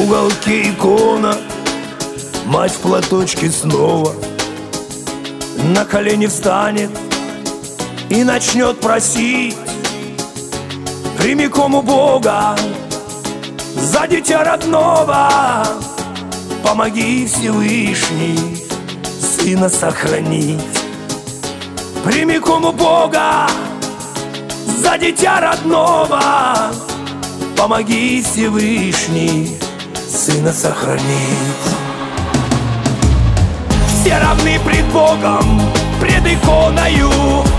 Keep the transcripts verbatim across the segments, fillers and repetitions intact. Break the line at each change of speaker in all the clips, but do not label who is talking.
уголке икона, мать в платочке снова на колени встанет и начнет просить прямиком у Бога за дитя родного. Помоги, Всевышний, сына сохранить. Прямиком у Бога за дитя родного. Помоги, Всевышний, сына сохранить. Все равны пред Богом, пред иконою.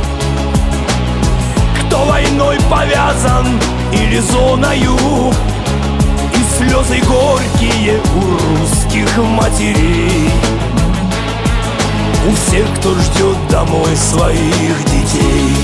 Кто войной повязан или зоною, и слезы горькие у русских матерей, у всех, кто ждет домой своих детей.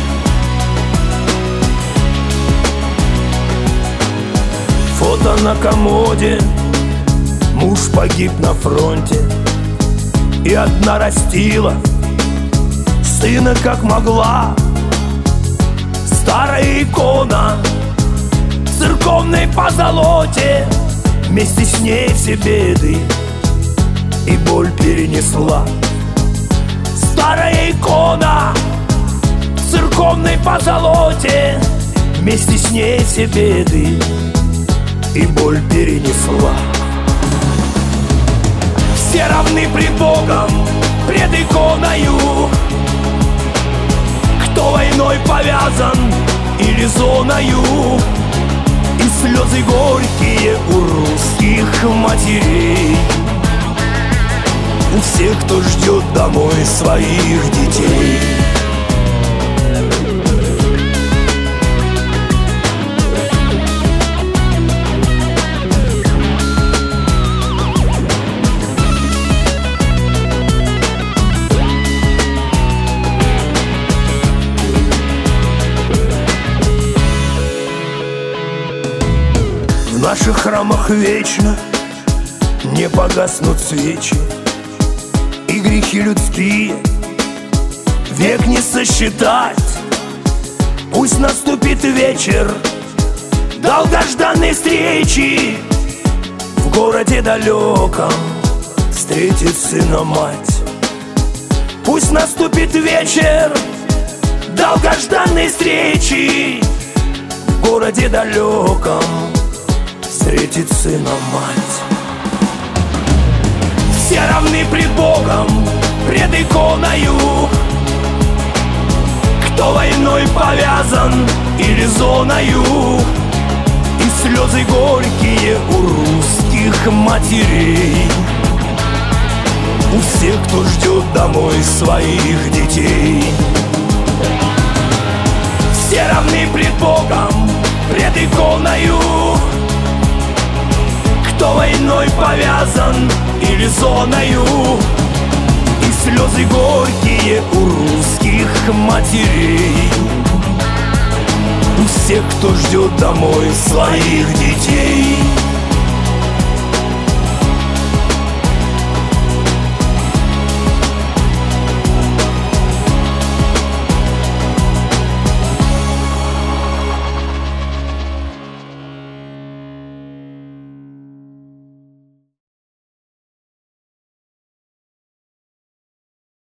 Фото на комоде, муж погиб на фронте, и одна растила сына как могла. Старая икона в церковной позолоте вместе с ней все беды и боль перенесла. Старая икона в церковной позолоте вместе с ней все беды и боль перенесла. Все равны пред Богом, пред иконою. Кто войной повязан или зоною, и слезы горькие у русских матерей, у всех, кто ждет домой своих детей. В наших храмах вечно не погаснут свечи, и грехи людские век не сосчитать. Пусть наступит вечер долгожданной встречи, в городе далеком встретит сына мать. Пусть наступит вечер долгожданной встречи, в городе далеком встретит сына мать. Все равны пред Богом, пред иконою. Кто войной повязан или зоною, и слезы горькие у русских матерей, у всех, кто ждет домой своих детей. Все равны пред Богом, пред иконою. Кто войной повязан или зоною, и слезы горькие у русских матерей, у всех, кто ждет домой своих детей.